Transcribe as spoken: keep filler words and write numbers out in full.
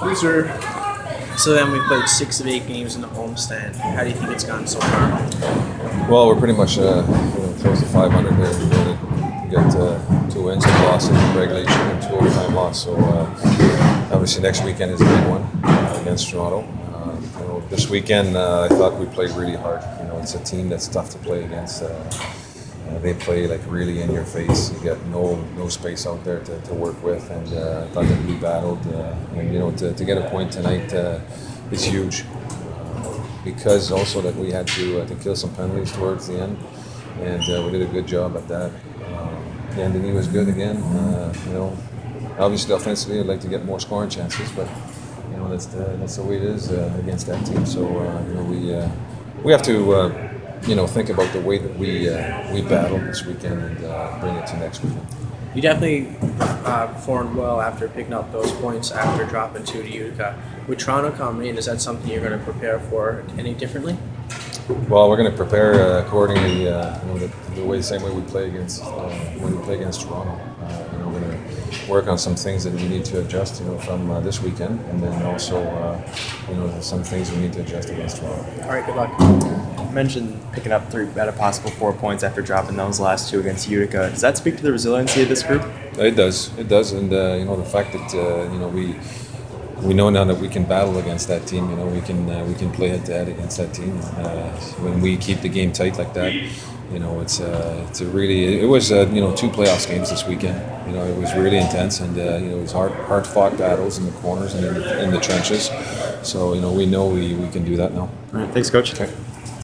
Loser. So then we played six of eight games in the homestand. How do you think it's gone so far? Well, we're pretty much uh, you know, close to five hundred there. We really got uh, two wins, two losses in regulation, and two overtime loss. So uh, obviously next weekend is a big one uh, against Toronto. Uh, you know, this weekend uh, I thought we played really hard. You know, it's a team that's tough to play against. Uh, uh, they play like really in your face. You got no no space out there to, to work with, and uh, I thought that we battled. Uh, and you know, to, to get a point tonight uh, is huge. Because also that we had to uh, to kill some penalties towards the end, and uh, we did a good job at that. Um, and Denis was good again. Uh, you know, obviously offensively, I'd like to get more scoring chances, but you know that's the that's the way it is uh, against that team. So uh, you know we uh, we have to uh, you know think about the way that we uh, we battle this weekend and uh, bring it to next weekend. You definitely uh, performed well after picking up those points after dropping two to Utica. With Toronto coming in, is that something you're going to prepare for any differently? Well, we're going to prepare uh, accordingly. Uh, you know, the, the way, same way we play against uh, when we play against Toronto. Uh, you know, we're going to work on some things that we need to adjust. You know, from uh, this weekend, and then also, uh, you know, some things we need to adjust against Toronto. All right, good luck. You mentioned picking up three out of possible four points after dropping those last two against Utica. Does that speak to the resiliency of this group? It does. It does, and uh, you know, the fact that uh, you know we. We know now that we can battle against that team. You know, we can uh, we can play head to head against that team. Uh, when we keep the game tight like that, you know, it's uh, it's a really it was uh, you know two playoffs games this weekend. You know, it was really intense, and uh, you know it was hard hard fought battles in the corners and in the, in the trenches. So you know we know we, we can do that now. All right, thanks, Coach. Okay.